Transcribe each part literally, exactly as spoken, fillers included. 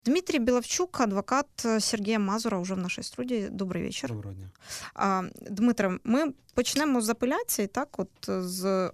Дмитрий Беловчук, адвокат Сергія Мазура, уже в нашій студії. Добрий вечір. Доброго дня. А, Дмитре, ми почнемо з апеляції, так, от з е,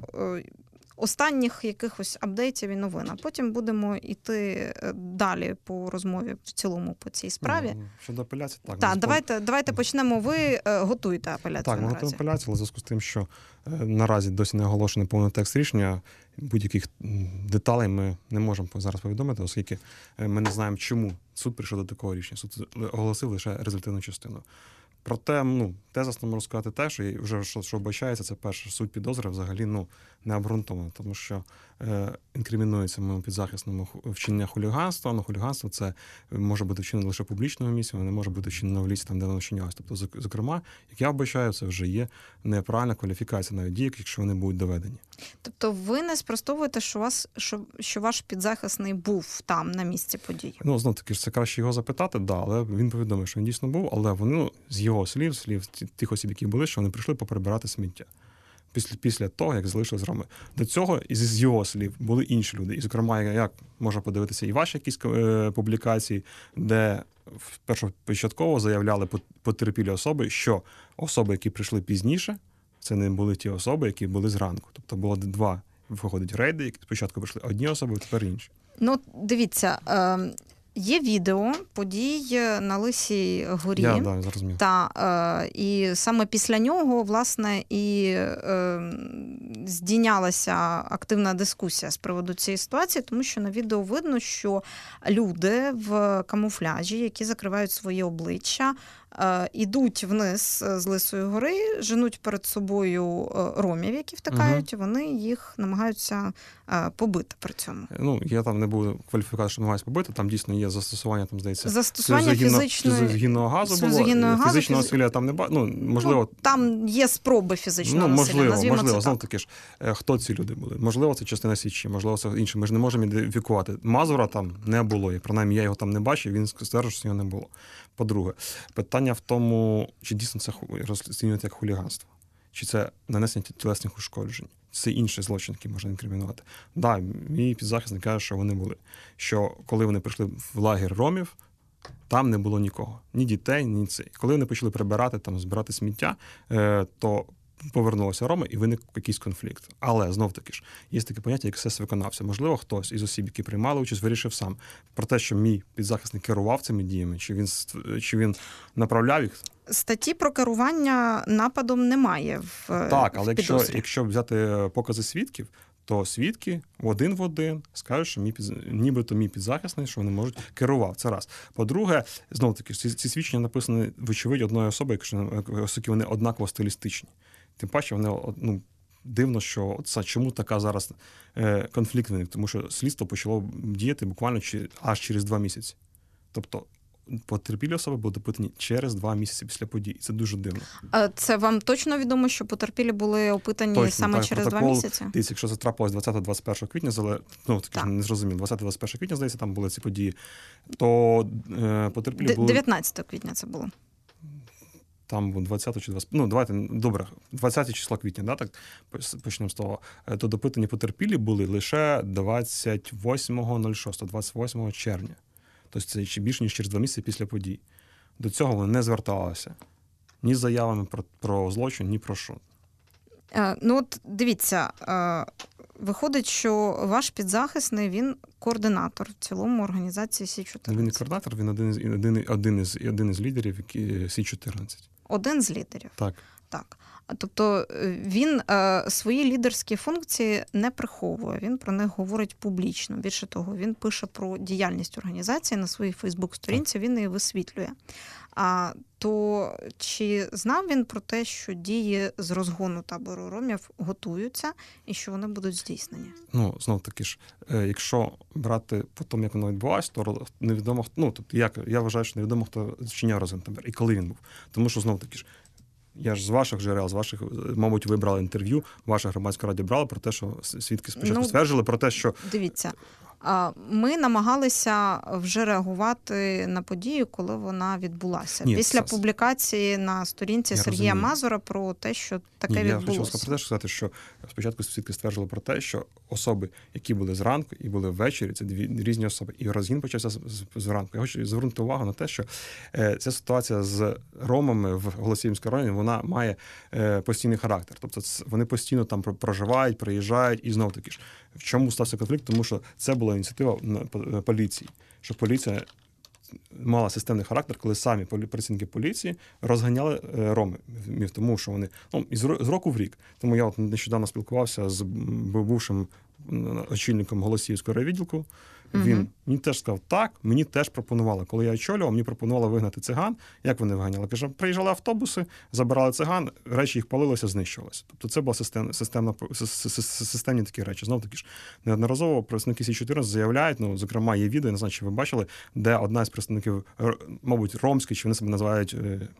останніх якихось апдейтів і новин, а потім будемо йти далі по розмові в цілому по цій справі. Ну, щодо апеляції, так. Так, ми давайте, давайте почнемо. Ви е, готуєте апеляцію Так, ми наразі. готуємо апеляцію, але в зв'язку з тим, що е, наразі досі не оголошений повний текст рішення, будь-яких деталей ми не можемо зараз повідомити, оскільки ми не знаємо, чому суд прийшов до такого рішення. Суд оголосив лише результативну частину. Проте, ну, тезасно можу сказати те, що вже що, що вбачається, це перше, суть підозри взагалі, ну, не обґрунтовано, тому що е, інкримінується моєму підзахисному вчинення хуліганства, але хуліганство це може бути вчинено лише в публічному місці, воно не може бути вчинено в лісі, там, де воно вчинялося. Тобто, зокрема, як я вбачаю, це вже є неправильна кваліфікація навіть дій, якщо вони будуть доведені. Тобто ви не спростовуєте, що, вас, що, що ваш підзахисний був там, на місці подій? Ну, знов-таки, це краще його запитати, да, але він повідомив, що він дійсно був, але вони, ну, з його слів, слів тих осіб, які були, що вони прийшли поприбирати сміття. Після, після того, як залишили з Роми. До цього, з його слів, були інші люди. І, зокрема, як можна подивитися і ваші якісь е, публікації, де першопочатково заявляли потерпілі особи, що особи, які прийшли пізніше, це не були ті особи, які були зранку. Тобто було два, виходить, рейди, які спочатку прийшли одні особи, а тепер інші. Ну, дивіться, е, є відео подій на Лисій горі. Я, да, зрозумів. Та, е, і саме після нього, власне, і е, здійнялася активна дискусія з приводу цієї ситуації, тому що на відео видно, що люди в камуфляжі, які закривають своє обличчя, е, ідуть вниз з Лисої гори, женуть перед собою ромів, які втикають, угу. Вони їх намагаються е, побити при цьому. Ну, я там не буду кваліфікувати, що намагаюся побити, там дійсно є застосування, там, здається, застосування фізичної... сльозогінного газу було, фізичного насилля фіз... там не бачу, ну, можливо... Ну, там є спроби фізичного ну, насилля, можливо, назвімо можливо, це знов так. таки ж, хто ці люди були? Можливо, це частина Січі, можливо, це інше. Ми ж не можемо ідентифікувати. Мазура там не було, і принаймні я його там не бачив, він стверджує, що його не було. По-друге, питання в тому, чи дійсно це розцінювати як хуліганство, чи це нанесення тілесних ушкоджень. Це інший злочин, який можна інкримінувати. Так, да, мій підзахисник каже, що вони були. Що коли вони прийшли в лагер ромів, там не було нікого. Ні дітей, ні це. Коли вони почали прибирати, там, збирати сміття, то повернулися роми і виник якийсь конфлікт. Але, знов-таки ж, є таке поняття, як сес-виконавця. Можливо, хтось із осіб, які приймали участь, вирішив сам. Про те, що мій підзахисник керував цими діями, чи він, чи він направляв їх. Статті про керування нападом немає в Так, але в якщо, якщо взяти покази свідків, то свідки один в один скажуть, що мій під... нібито мій підзахисний, що вони можуть керував. Це раз. По-друге, знов-таки, ці, ці свідчення написані, вочевидь, одної особи, якщо оскільки вони однаково стилістичні. Тим паче, вони, ну, дивно, що це, чому така зараз е, конфлікт виник, тому що слідство почало діяти буквально чи, аж через два місяці. Тобто потерпілі особи були допитані через два місяці після подій. Це дуже дивно. А це вам точно відомо, що потерпілі були опитані точно, саме так, через протокол, два місяці? Дивіться, якщо це трапилось двадцятого-двадцять першого квітня, ну, таки не зрозуміло, двадцятого-двадцять першого квітня, здається, там були ці події, то е, потерпілі були... дев'ятнадцятого квітня це було. Там був двадцятого чи двадцятого, ну, давайте, добре, двадцятого числа квітня, да, так, почнемо з того, то допитані потерпілі були лише двадцять восьмого шостого, двадцять восьмого червня. Тобто це ще більше, ніж через два місяці після подій. До цього вони не зверталися ні з заявами про, про злочин, ні про що. Е, ну от дивіться, е, виходить, що ваш підзахисний, він координатор в цілому організації Сі чотирнадцять. Він не координатор, він один із, один, один із, один із лідерів Сі чотирнадцять. Один з лідерів? Так. Так. Тобто він е, свої лідерські функції не приховує, він про них говорить публічно. Більше того, він пише про діяльність організації на своїй Фейсбук-сторінці, він її висвітлює. А то чи знав він про те, що дії з розгону табору ромів готуються і що вони будуть здійснені? Ну, знов таки ж, якщо брати по тому, як воно відбувалося, то невідомо, ну, тобто, як, я вважаю, що невідомо, хто вчиняв розгон табору і коли він був. Тому що, знов таки ж, я ж з ваших джерел, з ваших, мабуть, ви брали інтерв'ю, ваша громадська радіо брала про те, що свідки спочатку ну, стверджували про те, що... Дивіться, Ми намагалися вже реагувати на подію, коли вона відбулася. Ні, Після це... публікації на сторінці я Сергія розумію. Мазура про те, що таке Ні, відбулося. Я хочу про те, сказати, що спочатку свідки стверджували про те, що особи, які були зранку і були ввечері, це дві різні особи. І розгін почався зранку. Я хочу звернути увагу на те, що ця ситуація з ромами в Голосіївському районі, вона має постійний характер. Тобто вони постійно там проживають, приїжджають і знов таки ж. В чому стався конфлікт? Тому що це була ініціатива поліції, що поліція мала системний характер, коли самі працівники поліції розганяли роми, тому що вони ну, з року в рік. Тому я от нещодавно спілкувався з бувшим очільником Голосіївського райвідділку. Він угу. мені теж сказав, так, мені теж пропонували. Коли я очолював, мені пропонували вигнати циган. Як вони виганяли? Каже, приїжджали автобуси, забирали циган, речі їх палилися, знищувалися. Тобто це були систем, системна, системні такі речі. Знов таки ж, неодноразово представники Сі чотирнадцять заявляють, ну, зокрема, є відео, я не знаю, чи ви бачили, де одна з представників, мабуть, ромський, чи вони себе називають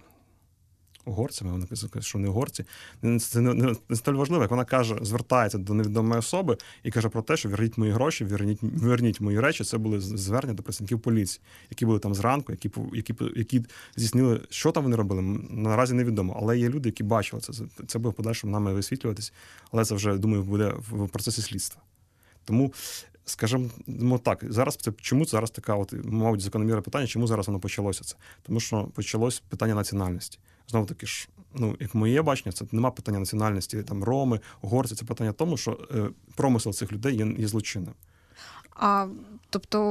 угорцями, вона каже, що не угорці. Це не, не, не столь важливо, як вона каже, звертається до невідомої особи і каже про те, що верніть мої гроші, верніть, верніть мої речі. Це були звернення до працівників поліції, які були там зранку, які, які, які здійснили, що там вони робили, наразі невідомо. Але є люди, які бачили це. Це буде в подальшому нами висвітлюватись, але це вже, думаю, буде в процесі слідства. Тому, скажімо так, зараз це чому зараз така, от, мабуть, закономірне питання, чому зараз воно почалося це? Тому що почалось питання національності. Знову таки ж, ну, як моє бачення, це нема питання національності, там роми, угорці, це питання тому, що е, промисел цих людей є, є злочинним. А, тобто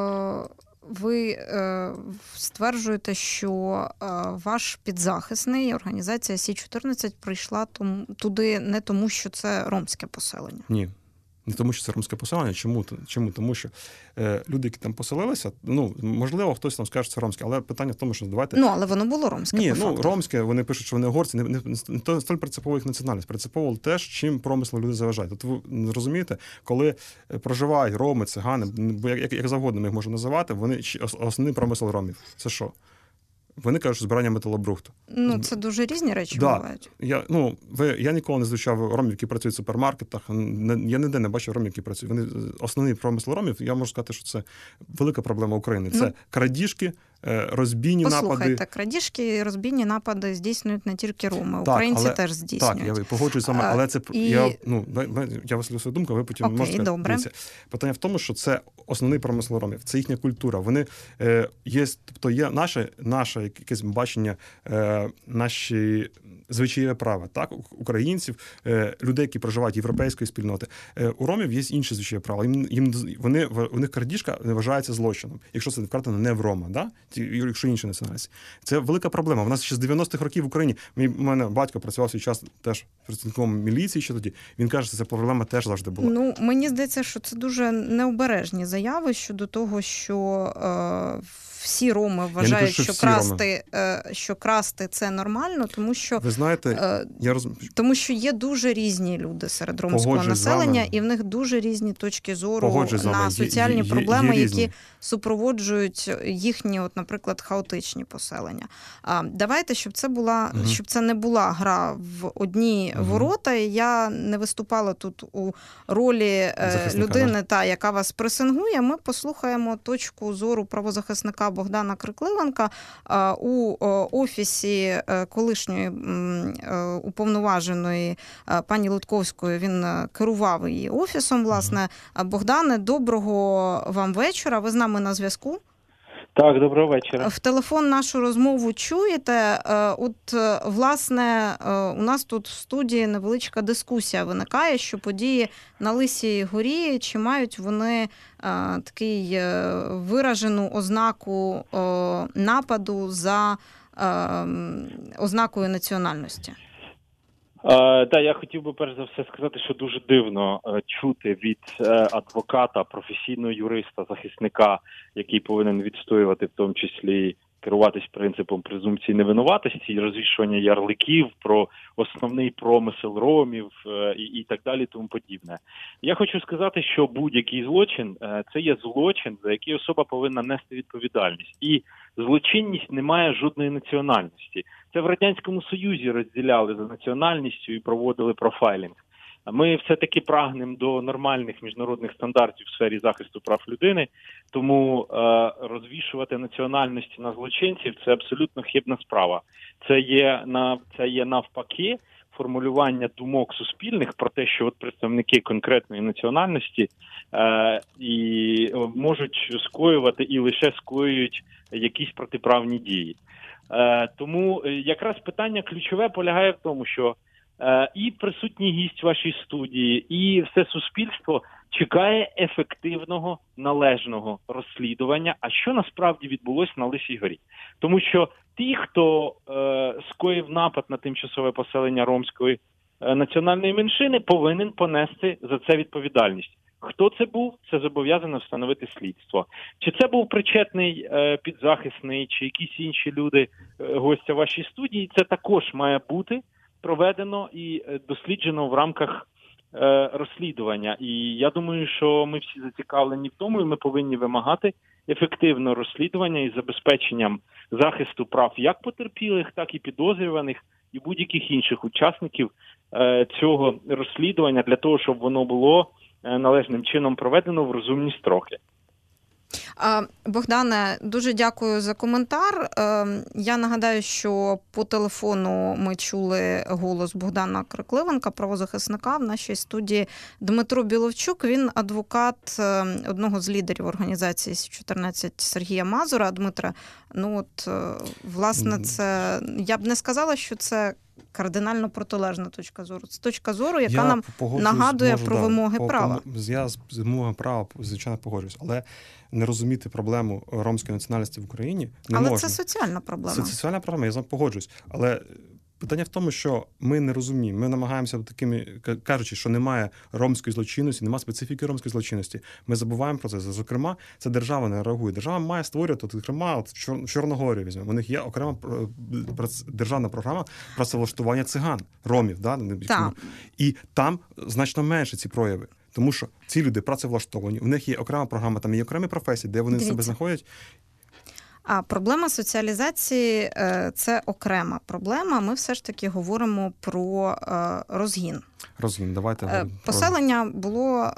е, ви е, стверджуєте, що е, ваш підзахисний, організація Сі чотирнадцять прийшла тому, туди не тому, що це ромське поселення? Ні. Не тому, що це ромське поселення. Чому? Чому? Тому що е, люди, які там поселилися, ну, можливо, хтось там скаже, що це ромське, але питання в тому, що давайте... Ну, але воно було ромське, Ні, по ну, факту. ромське, вони пишуть, що вони угорці, не, не, не, не столь принципово їх національність, принципово теж, чим промисло люди заважають. Тобто, ви розумієте, коли проживають роми, цигани, бо як, як завгодно ми їх можемо називати, вони основний промисел ромів. Це що? Вони кажуть, що збирання металобрухту. Ну, це дуже різні речі да. бувають. Я, ну, ви, я ніколи не зустрічав ромів, які працюють в супермаркетах. Не, я ніде не бачив ромів, які працюють. Вони, основний промисел ромів, я можу сказати, що це велика проблема України. Це ну, крадіжки, розбійні послухайте, напади. Послухайте, крадіжки і розбійні напади здійснюють не тільки роми. Так, українці але, теж здійснюють. Так, я погоджуюсь з вами, але це... І... Я, ну, я висловлю свою думку, а ви потім Окей, можете... добре. Дивіться. Питання в тому, що це основний промисел ромів, це їхня культура. Вони е, є, тобто є наше, наше якесь бачення, е, наші звичаєві права, так, українців, е, людей, які проживають європейської спільноти. Е, у ромів є інші звичаєві права. Їм, їм, вони, у них крадіжка не вважається злочином, якщо це вкрадено не в рома, да? Якщо інші національності. Це велика проблема. У нас ще з дев'яностих років в Україні, мій, у мене батько працював свій час теж працівником міліції ще тоді, він каже, що ця проблема теж завжди була. Ну, мені здається, що це дуже необережні заяви щодо того, що е, всі роми вважають, кажу, що, що красти, е, що красти це нормально, тому що, ви знаєте, е, я роз... тому що є дуже різні люди серед ромського Погоджусь населення, і в них дуже різні точки зору Погоджусь на соціальні є, є, проблеми, є які супроводжують їхні, от, наприклад, хаотичні поселення. А, давайте, щоб це була, угу. щоб це не була гра в одні угу. ворота. Я не виступала тут у ролі захисника, людини, да? та, яка вас пресингує. Ми послухаємо точку зору правозахисника Богдана Крикливенка у офісі колишньої уповноваженої пані Лутковської. Він керував її офісом, власне. Угу. Богдане, доброго вам вечора. Ви з нами на зв'язку? Так, доброго вечора. В телефон нашу розмову чуєте. От, власне, у нас тут в студії невеличка дискусія виникає, що події на Лисій горі, чи мають вони такий виражену ознаку нападу за ознакою національності? Так, да, я хотів би перш за все сказати, що дуже дивно чути від адвоката, професійного юриста, захисника, який повинен відстоювати в тому числі, керуватись принципом презумпції невинуватості і розвішування ярликів про основний промисел ромів і, і так далі, тому подібне. Я хочу сказати, що будь-який злочин – це є злочин, за який особа повинна нести відповідальність. І злочинність не має жодної національності. Це в Радянському Союзі розділяли за національністю і проводили профайлінг. Ми все-таки прагнемо до нормальних міжнародних стандартів в сфері захисту прав людини, тому е, розвішувати національності на злочинців – це абсолютно хибна справа. Це є, на, це є навпаки формулювання думок суспільних про те, що от представники конкретної національності е, і можуть скоювати і лише скоюють якісь протиправні дії. Е, тому якраз питання ключове полягає в тому, що е, і присутній гість вашій студії, і все суспільство чекає ефективного, належного розслідування, а що насправді відбулося на Лисій горі. Тому що ті, хто е, скоїв напад на тимчасове поселення ромської е, національної меншини, повинен понести за це відповідальність. Хто це був, це зобов'язано встановити слідство. Чи це був причетний е, підзахисний, чи якісь інші люди, е, гостя вашій студії, це також має бути проведено і е, досліджено в рамках е, розслідування. І я думаю, що ми всі зацікавлені в тому, і ми повинні вимагати ефективного розслідування із забезпеченням захисту прав як потерпілих, так і підозрюваних, і будь-яких інших учасників е, цього розслідування для того, щоб воно було належним чином проведено в розумні строки. Богдане, дуже дякую за коментар. Я нагадаю, що по телефону ми чули голос Богдана Крикливенка, правозахисника. В нашій студії Дмитро Біловчук. Він адвокат одного з лідерів організації Сі чотирнадцять Сергія Мазура. Дмитре, ну от, власне, це, я б не сказала, що це кардинально протилежна точка зору. Це точка зору, яка я нам нагадує можу, про да, вимоги по, права. Я з вимогами права, звичайно, погоджуюсь. Але не розуміти проблему ромської національності в Україні не але можна. це соціальна проблема. Це соціальна проблема, я з вами погоджуюсь. Але питання в тому, що ми не розуміємо. Ми намагаємося такими, кажучи, що немає ромської злочинності, немає специфіки ромської злочинності. Ми забуваємо про це. Зокрема, це держава не реагує. Держава має створювати, от, зокрема, от Чорногорію візьмемо. У них є окрема державна програма працевлаштування циган, ромів. Да? Так. І там значно менше ці прояви. Тому що ці люди працевлаштовані, у них є окрема програма, там є окремі професії, де вони Дивіться. себе знаходять. А проблема соціалізації – це окрема проблема. Ми все ж таки говоримо про розгін. Розгін, давайте. Поселення було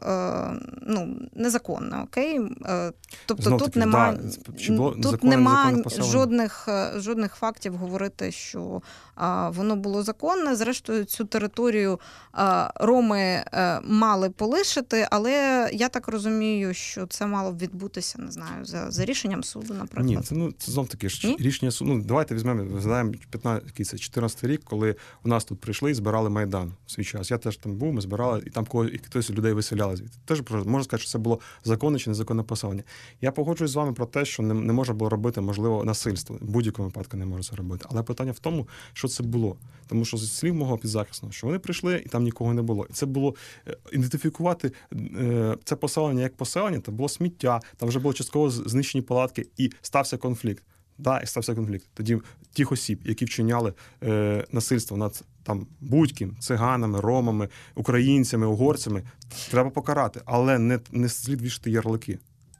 ну, незаконне, окей? Тобто Знов тут таки, нема, да, тут нема жодних, жодних фактів говорити, що а, воно було законне. Зрештою, цю територію а, роми а, мали полишити, але я так розумію, що це мало б відбутися, не знаю, за, за рішенням суду, наприклад. Ні, це, ну, це знов таки ж рішення суду. Ну, давайте візьмемо, згадаємо чотирнадцятий рік, коли у нас тут прийшли і збирали Майдан в свій час. Я теж там був, ми збирали, і там когось, і хтось людей виселяли звідти. Теж можна сказати, що це було законне чи незаконне поселення. Я погоджуюсь з вами про те, що не, не можна було робити, можливо, насильство. В будь-якому випадку не можна це робити. Але питання в тому, що це було. Тому що з слів мого підзахисного, що вони прийшли, і там нікого не було. І це було ідентифікувати це поселення як поселення, це було сміття, там вже було частково знищені палатки, і стався конфлікт. Да, і стався конфлікт. Тоді тих осіб, які вчиняли е, насильство над там будь-ким, циганами, ромами, українцями, угорцями, треба покарати, але не, не слід вішати ярлики.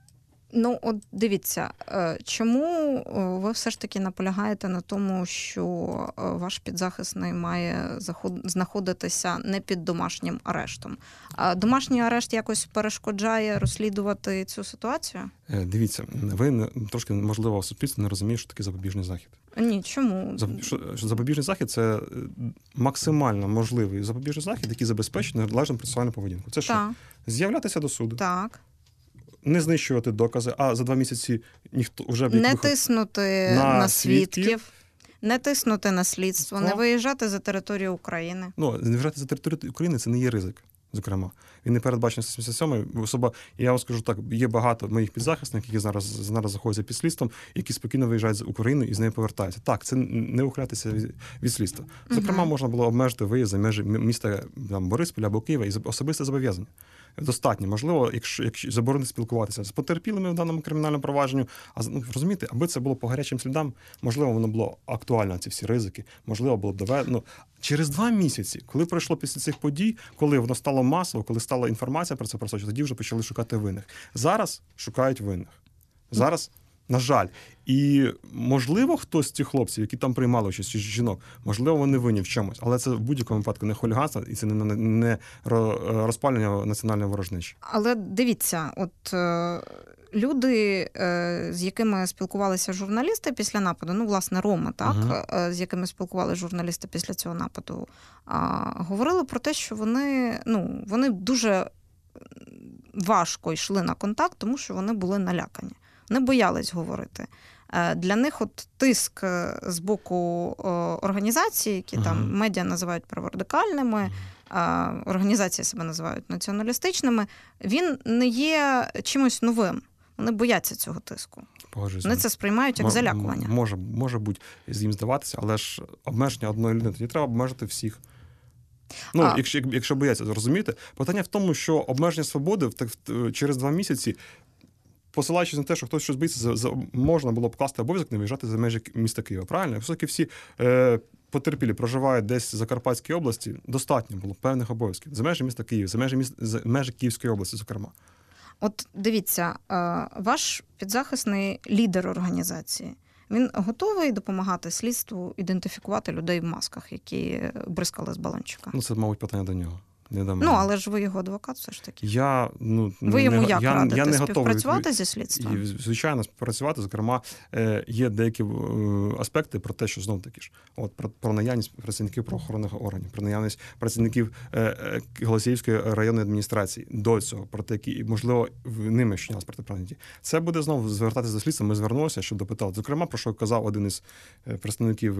Ну, от дивіться, чому ви все ж таки наполягаєте на тому, що ваш підзахисний має знаходитися не під домашнім арештом? А домашній арешт якось перешкоджає розслідувати цю ситуацію? Дивіться, ви трошки, можливо, в суспільстві не розумієте, що таке запобіжний захід. Ні, чому? Запобіжний захід – це максимально можливий запобіжний захід, який забезпечує належну процесуальну поведінку. Це що? Так. З'являтися до суду. Так. Не знищувати докази, а за два місяці ніхто вже б не тиснути на, на свідків, свідків, не тиснути на слідство, О. не виїжджати за територію України. Ну, не виїжджати за територію України – це не є ризик, зокрема. Він не передбачений сімдесят сьомий. Особа, я вам скажу так, є багато моїх підзахисних, які зараз, зараз заходять під слідством, які спокійно виїжджають з України і з нею повертаються. Так, це не ухилятися від, від слідства. Зокрема, uh-huh. можна було обмежити виїзд за межі міста там, Борисполя або Києва і особисте зобов'язання. Достатньо. Можливо, якщо, якщо заборонити спілкуватися з потерпілими в даному кримінальному провадженню, а ну, розумієте, аби це було по гарячим слідам, можливо, воно було актуально, ці всі ризики, можливо, було б доведено. Через два місяці, коли пройшло після цих подій, коли воно стало масово, коли стала інформація про це просочена, тоді вже почали шукати винних. Зараз шукають винних. Зараз На жаль. І, можливо, хтось з цих хлопців, які там приймали участь, чи жінок, можливо, вони винні в чомусь. Але це в будь-якому випадку не хуліганство, і це не, не розпалювання національної ворожнечі. Але дивіться, от е, люди, е, з якими спілкувалися журналісти після нападу, ну, власне, Рома, так, uh-huh. е, з якими спілкувалися журналісти після цього нападу, е, говорили про те, що вони, ну, вони дуже важко йшли на контакт, тому що вони були налякані. Не боялись говорити. Для них от тиск з боку організацій, які uh-huh. там медіа називають праворадикальними, uh-huh. організації себе називають націоналістичними, він не є чимось новим. Вони бояться цього тиску. Погоджуюсь. Вони це сприймають як М- залякування. Може, може бути їм здаватися, але ж обмеження одної людини, тоді треба обмежити всіх. Ну, а. якщо, якщо бояться, розумієте? Питання в тому, що обмеження свободи так, через два місяці, посилаючись на те, що хтось щось боїться, можна було б класти обов'язок не виїжджати за межі міста Києва. Правильно? Все-таки всі е, потерпілі проживають десь в Закарпатській області, достатньо було певних обов'язків. За межі міста Києва, за межі, міста, за межі Київської області, зокрема. От дивіться, е, ваш підзахисний лідер організації, він готовий допомагати слідству ідентифікувати людей в масках, які бризкали з балончика? Ну, це, мабуть, питання до нього. Ну, але ж ви його адвокат все ж таки. Я, ну, ви йому не, як я, радите? Я не співпрацювати готовий. зі слідством? І, звичайно, співпрацювати. Зокрема, є деякі аспекти про те, що знов-таки ж, от, про, про наявність працівників правоохоронних органів, про наявність працівників Голосіївської районної адміністрації до цього, про те, які, можливо, ними щонялись протиправні дії. Це буде знову звертатися до слідства. Ми звернулися, щоб допитати. Зокрема, про що казав один із представників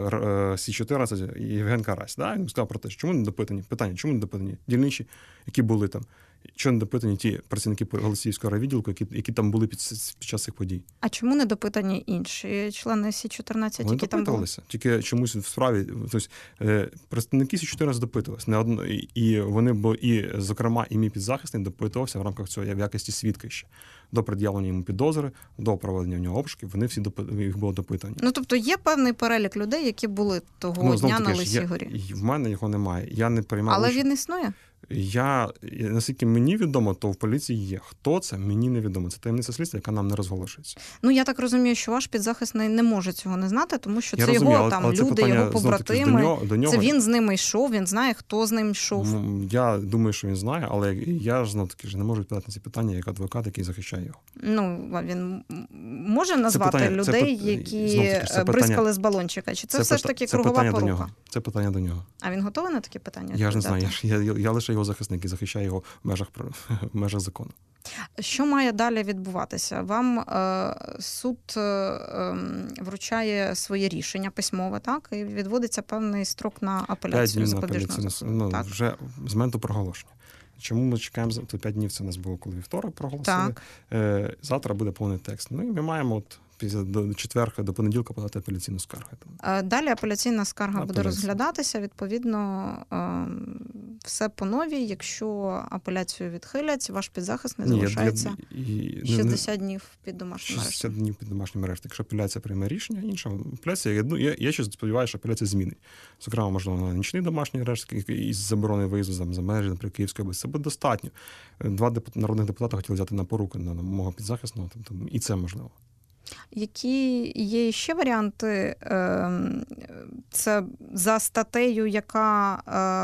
Сі чотирнадцять, Євген Карась. Да? Він сказав про те, що чому не допитані? Питання, чому не допитані дільничі, які були там? Чому не допитані ті працівники Голосіївського райвідділку, які, які там були під, під час цих подій? А чому не допитані інші члени Сі чотирнадцять, Вони які там були? допитувалися. Тільки чомусь в справі, тобто, представники Сі чотирнадцять допитувалися. Не одно, і вони, бо і, зокрема, і мій підзахисний допитувався в рамках цього в якості свідка ще. До пред'явлення йому підозри, до проведення в нього обшуків, вони всі допит... їх було допитані. Ну, тобто є певний перелік людей, які були того ну, дня на Лисій горі? В мене його немає. Я не приймав Але участь. Він існує? Я, наскільки мені відомо, то в поліції є. Хто це, мені невідомо. Це таємниця слідства, яка нам не розголошується. Ну, я так розумію, що ваш підзахисний не може цього не знати, тому що я це розумію, його але, там але люди, питання, його побратими. До нього, до нього. Це він з ними йшов, він знає, хто з ним йшов. Я думаю, що він знає, але я ж, знов-таки, не можу відповідати на ці питання, як адвокат, який захищає його. Ну, він може назвати питання, людей, це, які таки, бризкали питання, з балончика? Чи це, це все ж таки кругова порука? Це питання до нього. А він готовий на такі питання? Я ж не знаю, я, я, я лише його захисник і захищаю його в межах, в межах закону. Що має далі відбуватися? Вам е, суд е, вручає своє рішення письмове, так? І відводиться певний строк на апеляцію запобіжного заходу. Ну, так. Вже з моменту проголошення. Чому ми чекаємо? То п'ять днів це у нас було, коли вівторок проголосили. Е, завтра буде повний текст. Ну і ми маємо от після до четверга, до понеділка подати апеляційну скаргу. Далі апеляційна скарга Апеляція. буде розглядатися. Відповідно, все по новій. Якщо апеляцію відхилять, ваш підзахисний залишається і, шістдесят днів під домашнім арештом. шістдесят днів під домашнім арештом. Якщо апеляція прийме рішення, інша апеляція, я, я, я ще сподіваюся, що апеляція змінить. Зокрема, можливо, на нічний домашній арешт із забороною виїзду за межі, наприклад, Київської області. Це буде достатньо. Два деп... народних депутати хотіли взяти на поруки на мого підзахисного, тобто і це можливо. Які є ще варіанти? Це за статтею, яка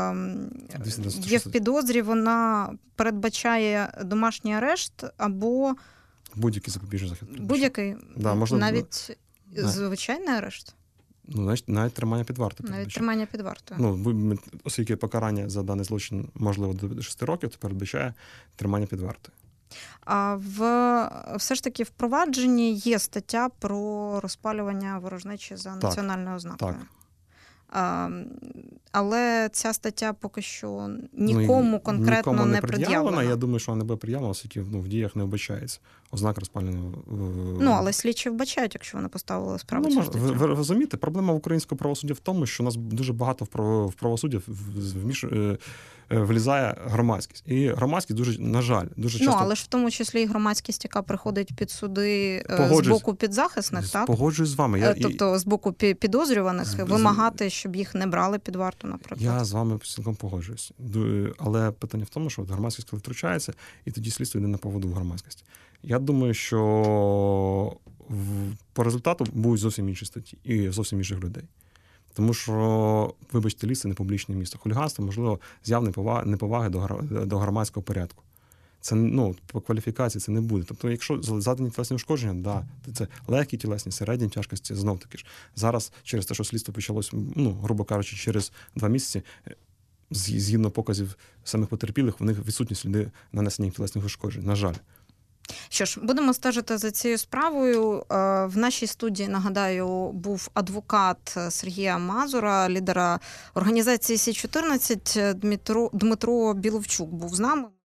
є в підозрі, вона передбачає домашній арешт або... Будь-який запобіжний захід. Будь-який? Да, можливо, навіть да. звичайний арешт? Ну, навіть, навіть тримання під вартою. Навіть тримання під вартою. Ну, оскільки покарання за даний злочин можливо до шести років, то передбачає тримання під вартою. А в все ж таки в провадженні є стаття про розпалювання ворожнечі за національною ознакою. Так. А, але ця стаття поки що нікому ну, конкретно нікому не, не пред'явлена. Я думаю, що вона не буде пред'явлена, оскільки ну, в діях не вбачається ознак розпалювання. Ну, але слідчі вбачають, якщо вони поставили справу. Ну, ви, ви розумієте, проблема українського правосуддя в тому, що у нас дуже багато в правосуддя вміш... влізає громадськість. І громадськість дуже, на жаль, дуже часто... Ну, але ж в тому числі і громадськість, яка приходить під суди з боку підзахисних, так? Погоджуюсь з вами. Я... Тобто з боку підозрюваних, з... вимагати, щоб їх не брали під варту, наприклад. Я з вами цілком погоджуюсь. Але питання в тому, що громадськість коли втручається, і тоді слідство йде на поводу в громадськості. Я думаю, що по результату будуть зовсім інші статті і зовсім інших людей. Тому що, вибачте, ліс – це не публічне місто. Хуліганство, можливо, з'яв неповаги, неповаги до, до громадського порядку. Це, ну, по кваліфікації це не буде. Тобто, якщо задані тілесні ушкодження, да, це легкі тілесні, середні тяжкості, знов таки ж. Зараз через те, що слідство почалось, ну, грубо кажучи, через два місяці, згідно показів самих потерпілих, в них відсутні сліди нанесення тілесних ушкоджень, на жаль. Що ж, будемо стежити за цією справою. В нашій студії, нагадаю, був адвокат Сергія Мазура, лідера організації Сі чотирнадцять, Дмитро, Дмитро Біловчук був з нами.